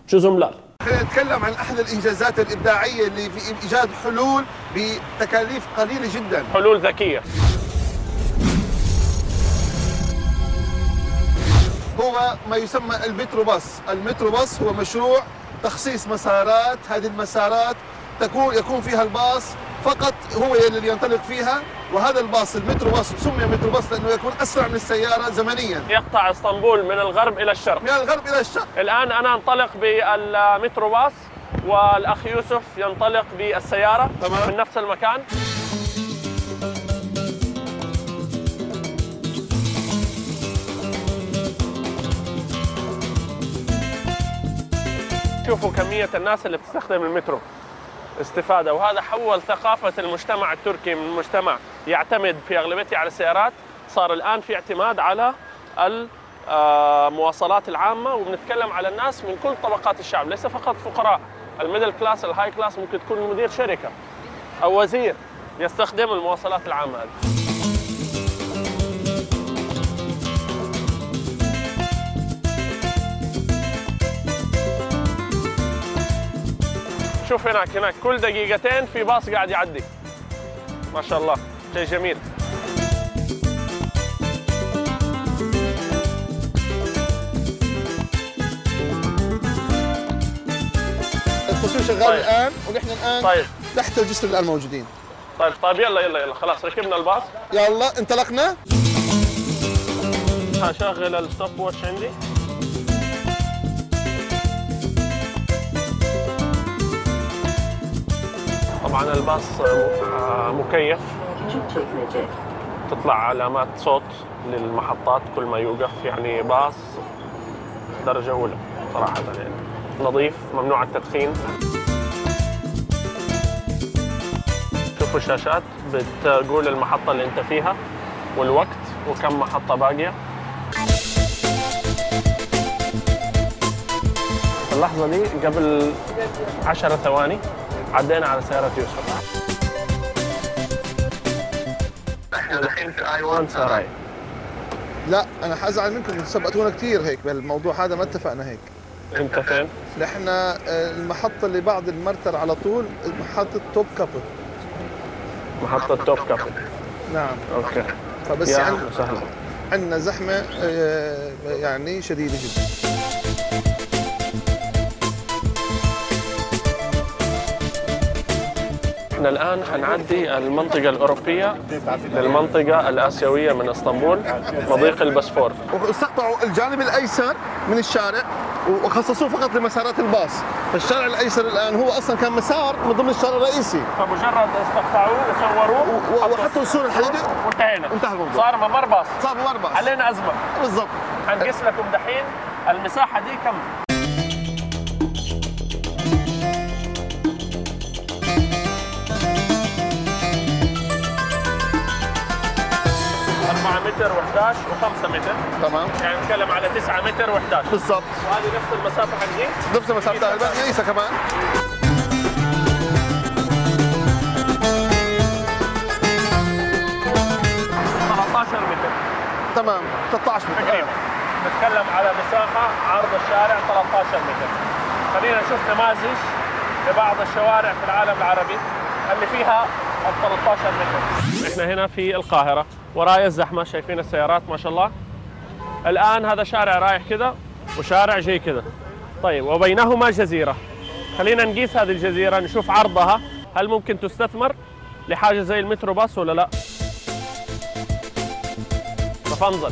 شو زملار. خلينا نتكلم عن احد الانجازات الابداعيه اللي في ايجاد حلول بتكاليف قليله جدا. حلول ذكيه. هو ما يسمى المتروباص. المتروباص هو مشروع تخصيص مسارات، هذه المسارات يكون فيها الباص فقط هو اللي ينطلق فيها، وهذا الباص المتروباص سمي متروباص لانه يكون اسرع من السياره زمنيا. يقطع اسطنبول من الغرب الى الشرق. من الغرب الى الشرق. الان انا انطلق بالمتروباص والاخ يوسف ينطلق بالسياره. تمام. من نفس المكان. شوفوا كمية الناس اللي بتستخدم المترو استفادة، وهذا حول ثقافة المجتمع التركي من مجتمع يعتمد في أغلبيته على السيارات، صار الآن في اعتماد على المواصلات العامة، وبنتكلم على الناس من كل طبقات الشعب، ليس فقط فقراء. الميدل كلاس، الهاي كلاس، ممكن تكون مدير شركة أو وزير يستخدم المواصلات العامة هذه. شوف هناك كل دقيقتين في باص قاعد يعدي. ما شاء الله، شيء جميل. التصوير شغال الان، ونحن الان تحت الجسر الان موجودين. طيب يلا خلاص ركبنا الباص. يلا انطلقنا. هشغل الستوب واتش عندي. طبعا الباص مكيف، تطلع علامات صوت للمحطات كل ما يوقف، يعني باص درجة أولى صراحة، يعني نظيف، ممنوع التدخين. شوفوا الشاشات بتقول المحطة اللي انت فيها والوقت وكم محطة باقية. اللحظة دي قبل 10 ثواني عدينا على سيارة يوسف. احنا الحين في ايوان سراي. لا انا حازعل منكم، سبقتونا كثير هيك بالموضوع هذا، ما اتفقنا هيك. انت فين؟ نحن المحطة اللي بعد المرتر على طول محطة توب كابل. محطة توب كابل. نعم. اوكي. فبس يا عندنا زحمة يعني شديدة جدا. احنا الآن حنعدي المنطقة الأوروبية للمنطقة الآسيوية من اسطنبول، مضيق البسفور. واستقطعوا الجانب الأيسر من الشارع وخصصوه فقط لمسارات الباص، فالشارع الأيسر الآن هو أصلا كان مسار من ضمن الشارع الرئيسي. فمجرد استقطعوه وصوروه وحطوا السور الحديدي وانتهينا. انتهى الموضوع. صار ممر باص. صار ممر باص. حلينا أزمة. بالضبط. حنقيس لكم دحين المساحة دي كم؟ 4 متر و11 و5 متر. تمام. يعني نتكلم على 9 متر و11. بالضبط. وهذه نفس المسافة حق دي؟ نفس المسافة تقريبا، قيسها كمان. 13 متر. تمام، 13 متر. تقريبا. نتكلم على مساحة عرض الشارع 13 متر. خلينا نشوف نماذج لبعض الشوارع في العالم العربي اللي فيها ال 13 متر. احنا هنا في القاهرة، ورايا الزحمة، شايفين السيارات ما شاء الله. الآن هذا شارع رايح كذا وشارع جاي كذا. طيب وبينهما جزيرة. خلينا نقيس هذه الجزيرة، نشوف عرضها، هل ممكن تستثمر لحاجة زي المترو باص ولا لا؟ تفضل.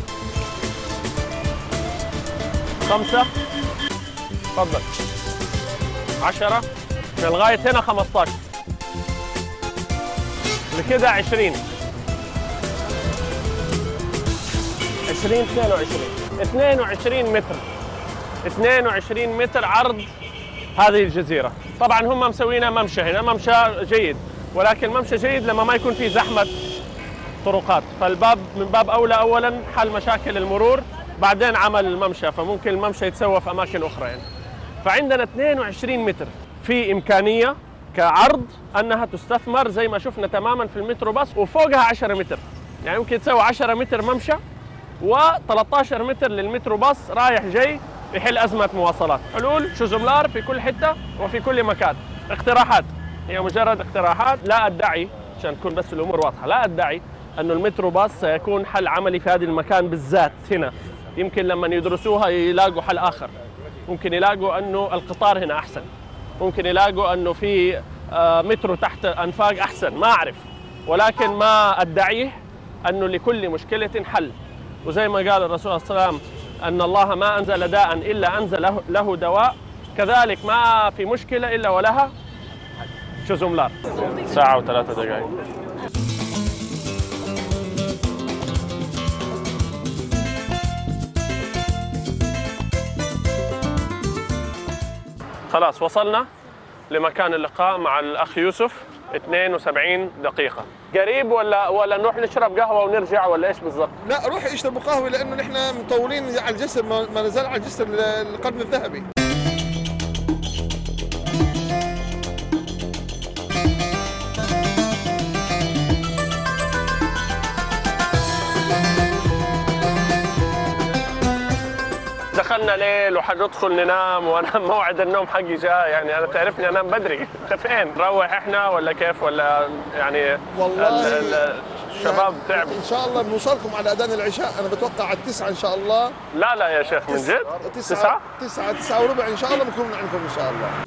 5. تفضل. 10. لغاية هنا 15. لكذا 20. 22 متر. 22 متر عرض هذه الجزيرة. طبعا هم مسوينا ممشى هنا، ممشى جيد، ولكن ممشى جيد لما ما يكون في زحمة طرقات، فالباب من باب أولى أولا حل مشاكل المرور، بعدين عمل الممشى، فممكن الممشى يتسوى في أماكن أخرى يعني. فعندنا 22 متر في إمكانية كعرض أنها تستثمر زي ما شفنا تماما في المترو باص، وفوقها 10 متر، يعني ممكن تسوي 10 متر ممشى و13 متر للمترو باص رايح جاي يحل أزمة مواصلات. حلول شوزملار في كل حتة وفي كل مكان. اقتراحات، هي مجرد اقتراحات. لا أدعي، عشان تكون بس الأمور واضحة، لا أدعي أنه المترو باص سيكون حل عملي في هذا المكان بالذات هنا. يمكن لما يدرسوها يلاقوا حل آخر، ممكن يلاقوا أنه القطار هنا أحسن، ممكن يلاقوا أنه في مترو تحت أنفاق أحسن، ما أعرف. ولكن ما أدعيه أنه لكل مشكلة حل. وزي ما قال الرسول صلى الله عليه وسلم أن الله ما أنزل داء إلا أنزل له دواء، كذلك ما في مشكلة إلا ولها شوزملار. ساعة و3 دقائق. خلاص وصلنا لمكان اللقاء مع الأخ يوسف. 72 دقيقة. قريب ولا نروح نشرب قهوة ونرجع ولا إيش بالضبط؟ لا، روح اشربوا قهوه لانه نحن مطولين على الجسر، ما نزال على الجسر القرن الذهبي. دخلنا ليل وحندخل ننام، وانا موعد النوم حقي جاء، يعني انا تعرفني انام بدري. انت فين؟ نروح احنا ولا كيف؟ ولا يعني والله الشباب تعبوا. ان شاء الله بنوصلكم على اذان العشاء، انا بتوقع على 9 ان شاء الله. لا يا شيخ من جد؟ 9 وربع ان شاء الله بنكون عندكم ان شاء الله.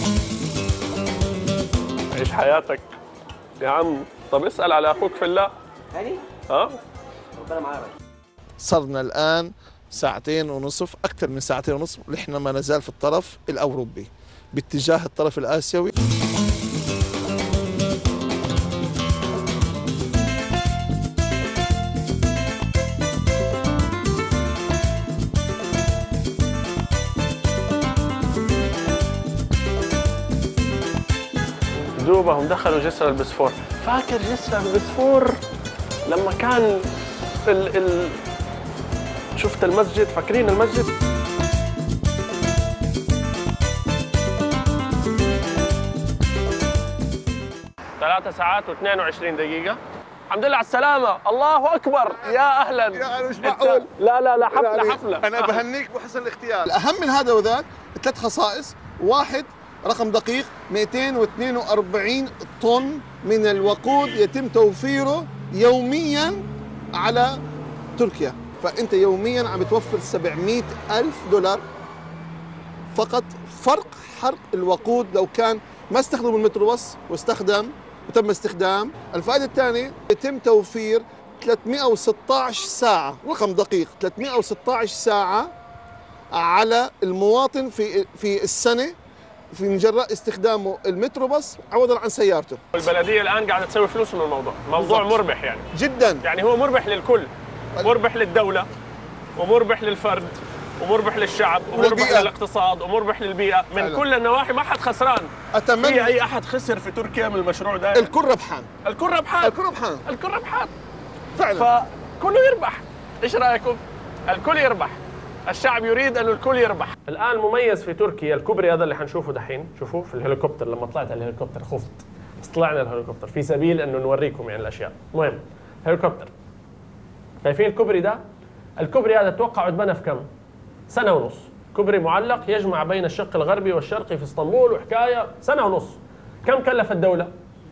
عيش حياتك يا عم. طب اسال على اخوك في الله. هاني؟ ها؟ ربنا معانا. صرنا الان 2.5 ساعة، اكثر من 2.5 ساعة، نحن ما نزال في الطرف الاوروبي باتجاه الطرف الاسيوي. دوبهم دخلوا جسر البسفور. فاكر جسر البسفور لما كان شفت المسجد؟ فاكرين المسجد؟ 3 ساعات و22 دقيقة. الحمد لله على السلامة. الله أكبر. يا أهلا. يا مش معقول. لا حفلة. أنا بهنيك بحسن الاختيار. الأهم من هذا وذاك 3 خصائص. واحد، رقم دقيق، 242 طن من الوقود يتم توفيره يوميا على تركيا. فأنت يوميا عم توفر 700,000 دولار فقط فرق حرق الوقود لو كان ما استخدموا المتروباص وتم استخدام. الفائدة الثانية، يتم توفير 316 ساعة، رقم دقيق، 316 ساعة على المواطن في السنة في جراء استخدامه المتروباص عوضا عن سيارته. البلدية الآن قاعدة تسوي فلوس من الموضوع. موضوع مربح يعني جدا. يعني هو مربح للكل، مربح للدولة ومربح للفرد ومربح للشعب ومربح للاقتصاد ومربح للبيئة. من فعلا. كل النواحي ما حد خسران. أتمنى في أي أحد خسر في تركيا من المشروع ده؟ الكل ربحان. الكل ربحان فعلا. فكله يربح. إيش رأيكم؟ الكل يربح. الشعب يريد أن الكل يربح. الآن مميز في تركيا الكوبري هذا اللي حنشوفه دحين. شوفوه في الهليكوبتر. لما طلعت على الهليكوبتر خفت، بس طلعنا الهليكوبتر في سبيل أنه نوريكم يعني الأشياء. المهم هليكوبتر. شايفين الكوبري ده؟ الكوبري هذا توقع اتبنى في كم؟ 1.5 سنة. كوبري معلق يجمع بين الشق الغربي والشرقي في اسطنبول، وحكاية 1.5 سنة. كم كلف الدولة؟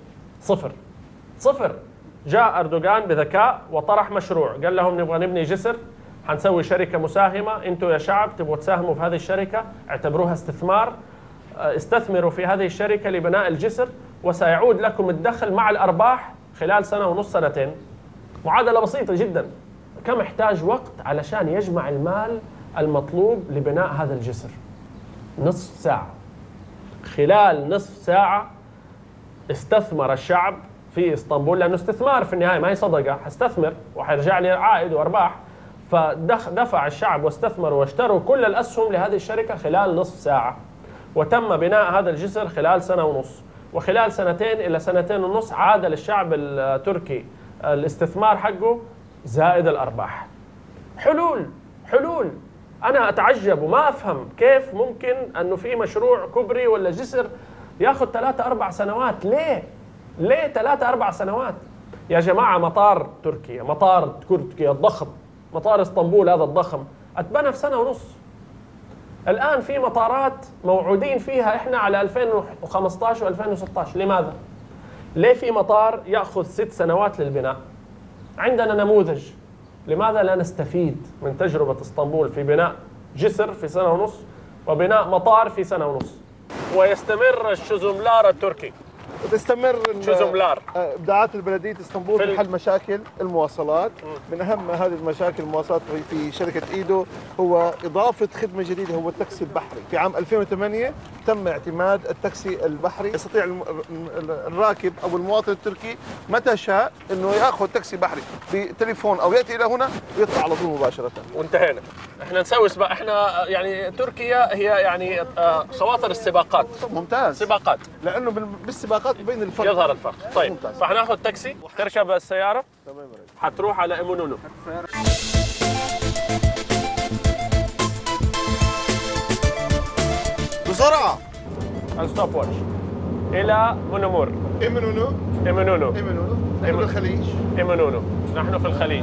صفر. جاء أردوغان بذكاء وطرح مشروع، قال لهم نبغى نبني جسر، حنسوي شركة مساهمة، انتم يا شعب تبغوا تساهموا في هذه الشركة، اعتبروها استثمار، استثمروا في هذه الشركة لبناء الجسر وسيعود لكم الدخل مع الأرباح خلال 1.5 سنة. معادلة بسيطة جدا. كم احتاج وقت علشان يجمع المال المطلوب لبناء هذا الجسر؟ نصف ساعة. خلال نصف ساعة استثمر الشعب في اسطنبول، لأنه استثمار في النهاية ما هي صدقة، حستثمر وحيرجع لي عائد وأرباح. فدفع الشعب واستثمروا واشتروا كل الأسهم لهذه الشركة خلال نصف ساعة، وتم بناء هذا الجسر خلال 1.5 سنة. وخلال 2 إلى 2.5 سنين عاد للشعب التركي الاستثمار حقه زائد الأرباح. حلول. أنا أتعجب وما أفهم كيف ممكن أنه في مشروع كوبري ولا جسر ياخذ 3-4 سنوات. ليه 3-4 سنوات؟ يا جماعة مطار تركيا الضخم، مطار اسطنبول هذا الضخم، اتبنى في 1.5 سنة. الآن في مطارات موعودين فيها إحنا على 2015 و2016. لماذا؟ ليه في مطار يأخذ 6 سنوات للبناء؟ عندنا نموذج. لماذا لا نستفيد من تجربة اسطنبول في بناء جسر في 1.5 سنة وبناء مطار في 1.5 سنة؟ ويستمر الشزملار التركي. وتستمر شزملار ابداعات بلديه اسطنبول في حل مشاكل المواصلات. من اهم هذه المشاكل المواصلات في شركه ايدو هو اضافه خدمه جديده، هو التاكسي البحري. في عام 2008 تم اعتماد التاكسي البحري. يستطيع الراكب او المواطن التركي متى شاء انه ياخذ تاكسي بحري بتليفون او ياتي الى هنا ويطلع على طول مباشره. وانتهينا. احنا نسوي سباق. احنا يعني تركيا هي يعني خواطر السباقات. ممتاز. سباقات. لانه بالسباقات بين الفرق يظهر الفرق. طيب فحناخذ تاكسي، تركب السياره، تمام، حتروح على ايمونونو. بسرعه. الستوب واتش الى مونومور. ايمونونو. ايمونونو. ايمونونو. نحن بالخليج. ايمونونو. نحن في الخليج.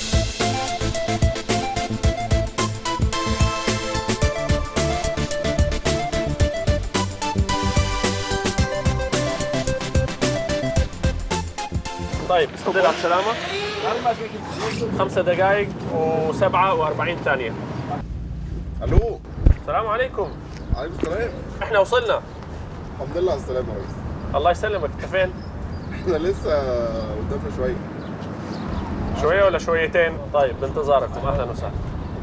طيب الحمد لله على السلامة. 5 دقائق و47 ثانية. الو. السلام عليكم. عليكم السلام. احنا وصلنا. الحمد لله على السلامه يا ريس. الله يسلمك. انت فين؟ احنا لسه قدامنا شويه. شوية ولا شويتين؟ طيب بانتظاركم. اهلا وسهلا.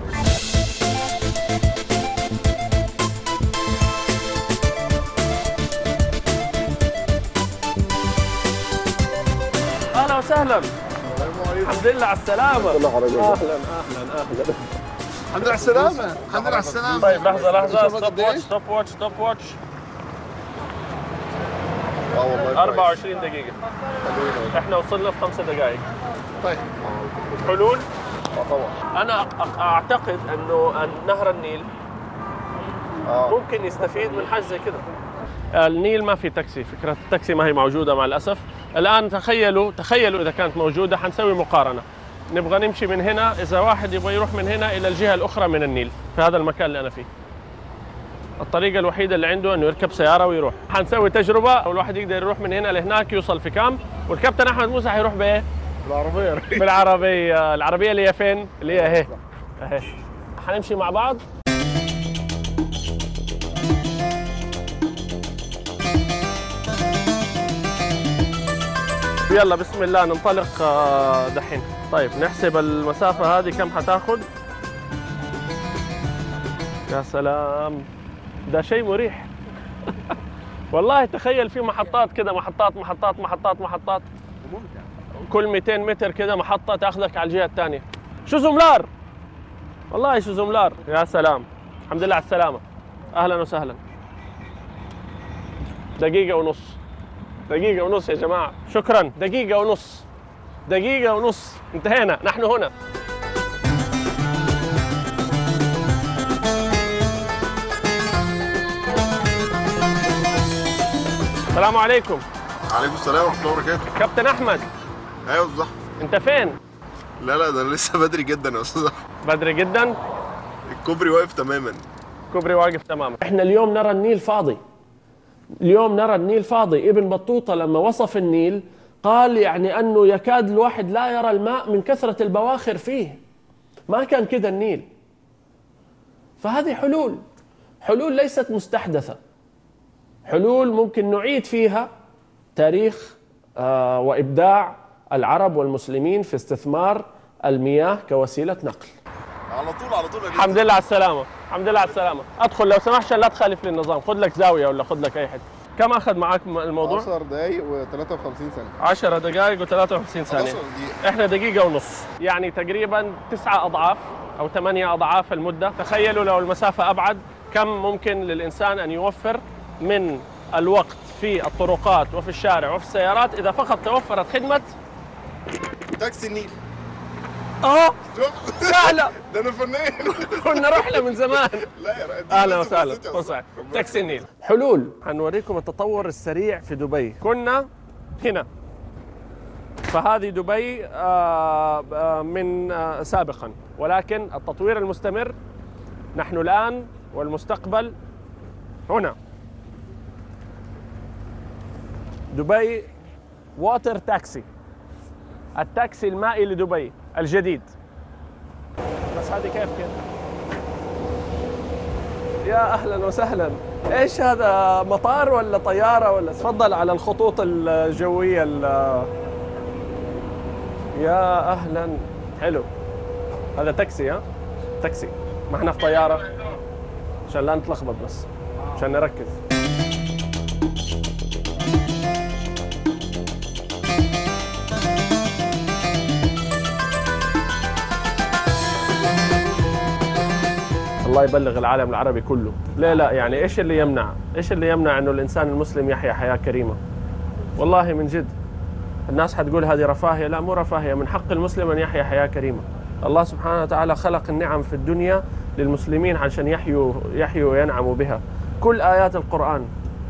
اهلا وسهلا. الحمد لله على السلامة. اهلا اهلا اهلا. الحمد لله على السلامه. الحمد لله على السلامه. طيب لحظة ستوب واتش ستوب واتش ستوب واتش. 24 دقيقة. احنا وصلنا في 5 دقائق. طيب حلول؟ طبعا. انا اعتقد انه نهر النيل ممكن يستفيد من حاجة زي كده. النيل ما في تاكسي، فكرة التاكسي ما هي موجودة مع الأسف. الآن تخيلوا إذا كانت موجودة حنسوي مقارنة. نبغى نمشي من هنا، إذا واحد يبغى يروح من هنا إلى الجهة الأخرى من النيل في هذا المكان اللي أنا فيه، الطريقة الوحيدة اللي عنده إنه يركب سيارة ويروح. حنسوي تجربة، أو الواحد يقدر يروح من هنا لهناك يوصل في كام، والكابتن أحمد موسى حيروح بإيه؟ بالعربية. العربية اللي هي فين؟ اللي هي أهي. أهي. حنمشي مع بعض. يلا بسم الله ننطلق دحين. طيب نحسب المسافة هذه كم حتاخد. يا سلام، ده شيء مريح. والله تخيل في محطات كده، محطات محطات محطات محطات، كل 200 متر كده محطة تاخذك على الجهة الثانية. شو زملار، والله شو زملار. يا سلام. الحمد لله على السلامة. أهلا وسهلا. 1.5 دقيقة. 1.5 يا جماعة. شكرا. 1.5 دقيقة. 1.5 انتهينا. نحن هنا. السلام عليكم. عليكم السلام ورحمه الله وبركاته. كابتن احمد. ايوه صح. انت فين؟ لا ده لسه بدري جدا يا استاذ. بدري جدا. الكوبري واقف تماما. الكوبري واقف تماما. احنا اليوم نرى النيل فاضي. اليوم نرى النيل فاضي. ابن بطوطة لما وصف النيل قال يعني أنه يكاد الواحد لا يرى الماء من كثرة البواخر فيه. ما كان كده النيل. فهذه حلول ليست مستحدثة، حلول ممكن نعيد فيها تاريخ وإبداع العرب والمسلمين في استثمار المياه كوسيلة نقل. على طول الحمد لله على السلامة. الحمد لله على السلامة. أدخل لو سمحت عشان لا تخالف لي النظام. خذ لك زاوية ولا خذ لك أي حتة. كم أخذ معك الموضوع؟ 10 دقايق و53 ثانية. 10 دقائق و53 ثانية. إحنا 1.5 دقيقة، يعني تقريبا 9 أضعاف أو 8 أضعاف المدة. تخيلوا لو المسافة أبعد كم ممكن للإنسان أن يوفر من الوقت في الطرقات وفي الشارع وفي السيارات إذا فقط توفرت خدمة تاكسي النيل. سهلة. ده انا فنان. كنا رحنا من زمان. لا يا ريت. اهلا وسهلا. تاكسي النيل. حلول. حنوريكم التطور السريع في دبي. كنا هنا، فهذه دبي من سابقا، ولكن التطوير المستمر. نحن الآن والمستقبل هنا. دبي ووتر تاكسي، التاكسي المائي لدبي الجديد. بس هذه كيف كده؟ يا أهلا وسهلا. إيش هذا، مطار ولا طيارة ولا؟ تفضل على الخطوط الجوية يا أهلا. حلو، هذا تاكسي. ها تاكسي، ما احنا في طيارة عشان لا نتلخبط، بس عشان نركز. الله يبلغ العالم العربي كله. ليه لا؟ يعني ايش اللي يمنع؟ ايش اللي يمنع انه الانسان المسلم يحيا حياة كريمة؟ والله من جد. الناس حتقول هذه رفاهية، لا مو رفاهية، من حق المسلم ان يحيا حياة كريمة. الله سبحانه وتعالى خلق النعم في الدنيا للمسلمين عشان يحيوا وينعموا بها. كل آيات القرآن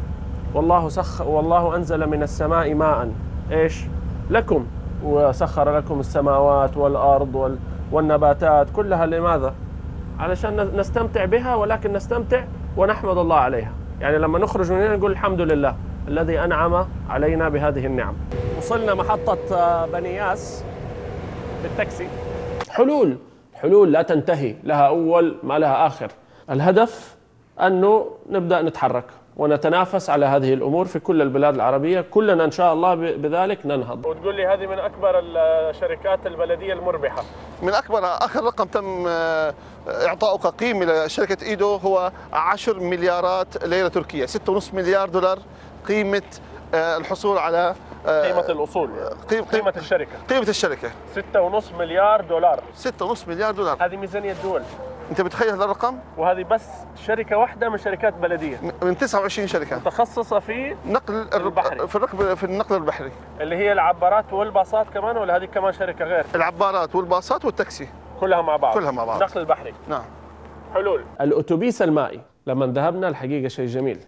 والله أنزل من السماء ماء ايش؟ لكم، وسخر لكم السماوات والأرض والنباتات كلها. لماذا؟ علشان نستمتع بها، ولكن نستمتع ونحمد الله عليها. يعني لما نخرج من هنا نقول الحمد لله الذي أنعم علينا بهذه النعم. وصلنا محطة بني ياس بالتاكسي. حلول لا تنتهي، لها أول ما لها آخر. الهدف أنه نبدأ نتحرك ونتنافس على هذه الأمور في كل البلاد العربية، كلنا إن شاء الله بذلك ننهض. وتقول لي هذه من أكبر الشركات البلدية المربحة. من أكبر. آخر رقم تم إعطاؤه كقيمة لشركة إيدو هو 10 مليارات ليرة تركية، 6.5 مليار دولار قيمة الحصول على قيمة الأصول، قيمة الشركة. قيمة الشركة 6.5 مليار دولار. 6.5 مليار دولار، هذه ميزانية دول. أنت بتخيل هذا الرقم؟ وهذه بس شركة واحدة من شركات بلدية من 29 شركة متخصصة في نقل البحري، في النقل البحري، اللي هي العبارات والباصات كمان، ولا هذه كمان شركة غير؟ العبارات والباصات والتاكسي كلها مع بعض. كلها مع بعض. نقل البحري. نعم. حلول. الأتوبيس المائي لما ذهبنا الحقيقة شيء جميل.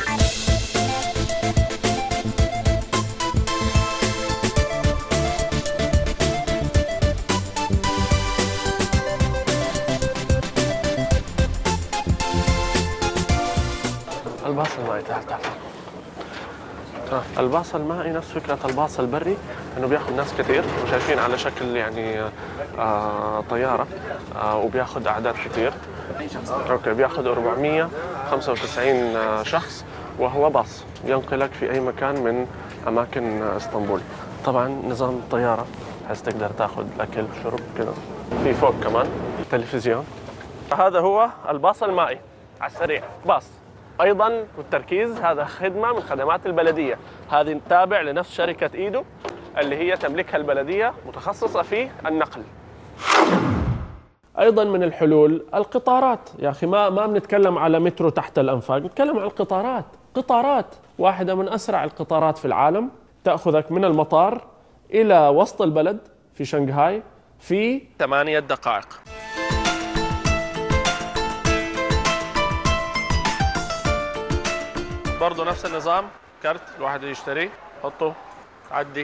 الباص المائي، تعال. الباص المائي نفس فكرة الباص البري، انه بياخذ ناس كثير، وشايفين على شكل يعني طيارة، وبياخذ اعداد كثير. اوكي، بياخذ 495 شخص، وهو باص ينقلك في اي مكان من اماكن اسطنبول. طبعا نظام الطيارة بحيث تقدر تاخذ اكل شرب كذا. في فوق كمان تلفزيون. هذا هو الباص المائي على السريع، باص. أيضاً والتركيز، هذا خدمة من خدمات البلدية، هذه تابع لنفس شركة إيدو اللي هي تملكها البلدية، متخصصة في النقل. أيضاً من الحلول القطارات. يا أخي ما بنتكلم على مترو تحت الأنفاق، نتكلم عن القطارات. قطارات واحدة من أسرع القطارات في العالم، تأخذك من المطار إلى وسط البلد في شنغهاي في 8 دقائق. برضو نفس النظام، كارت الواحد يشتريه، حطه، عدي.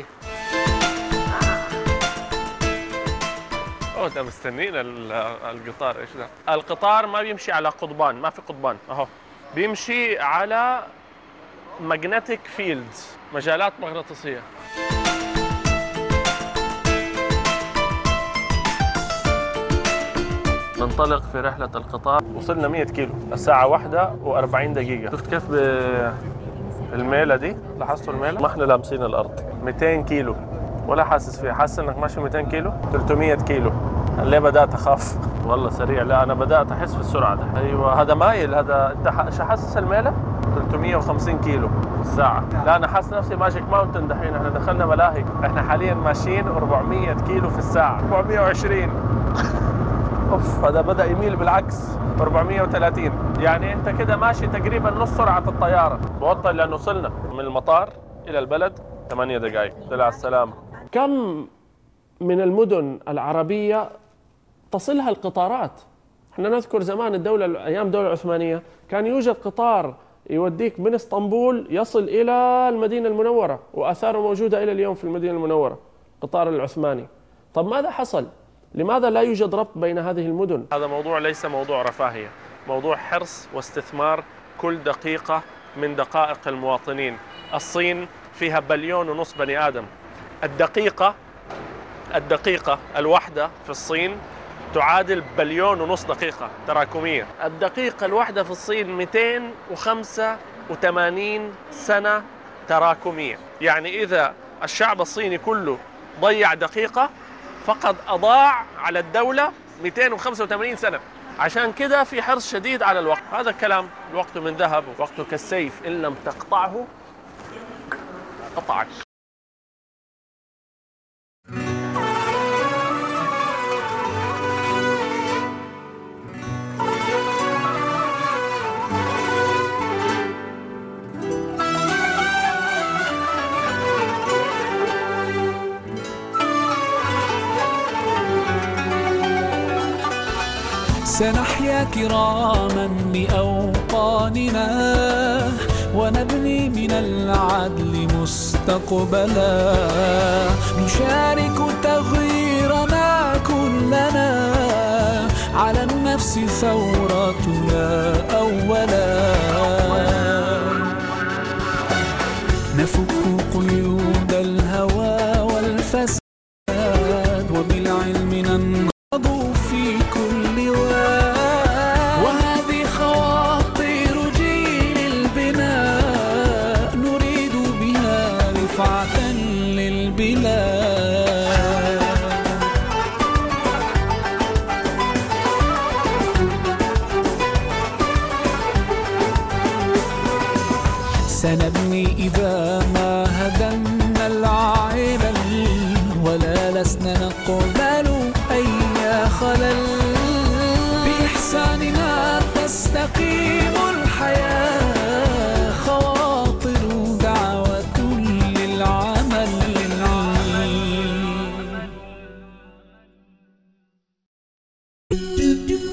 ده مستنين القطار. ايش ده؟ القطار ما بيمشي على قضبان، ما في قضبان، اهو بيمشي على magnetic fields، مجالات مغناطيسية. ننطلق في رحلة القطار. وصلنا 100 كيلو، الساعة 1:40 دقيقة. شفت كيف بالميلة دي؟ لاحظتوا الميلة؟ ما احنا لامسين الأرض. 200 كيلو ولا حاسس فيها، حاسس انك ماشي 200 كيلو؟ 300 كيلو. اللي بدأت أخاف والله سريع. لا أنا بدأت أحس في السرعة ده. أيوة هذا مايل، هذا أنت حاسس الميلة؟ 350 كيلو الساعة. لا أنا حاسس نفسي ماجيك ماونتن دحين، احنا دخلنا ملاهي. احنا حاليا ماشيين 400 كيلو في الساعة، 420. اوف، هذا بدأ يميل بالعكس 430. يعني انت كده ماشي تقريبا نص سرعة الطيارة. بوطن لأنه وصلنا من المطار إلى البلد 8 دقائق. على السلامة. كم من المدن العربية تصلها القطارات؟ احنا نذكر زمان أيام الدولة العثمانية كان يوجد قطار يوديك من اسطنبول يصل إلى المدينة المنورة، وآثاره موجودة إلى اليوم في المدينة المنورة، قطار العثماني. طب ماذا حصل؟ لماذا لا يوجد ربط بين هذه المدن؟ هذا موضوع ليس موضوع رفاهية، موضوع حرص واستثمار كل دقيقة من دقائق المواطنين. الصين فيها 1.5 بليون بني آدم. الدقيقة الواحدة في الصين تعادل 1.5 بليون دقيقة تراكمية. الدقيقة الواحدة في الصين 285 سنة تراكمية. يعني إذا الشعب الصيني كله ضيع دقيقة فقد أضاع على الدولة 285 سنة. عشان كده في حرص شديد على الوقت. هذا الكلام الوقت من ذهب وقته كالسيف، إن لم تقطعه قطعك. سنحيا كراما لأوطاننا ونبني من العدل مستقبلا، نشارك تغييرنا كلنا، على النفس ثورتنا أولا، نفك قيود الهوى والفساد وبالعلم ننهض في كل واد، وهذه خواطر جيل البناء نريد بها رفعة للبلاد. سنبني إذا ما هدمنا العلل، ولا لسنا نقبل أي خلل، بإحساننا تستقيم الحياة، خواطر دعوة للعمل للعين.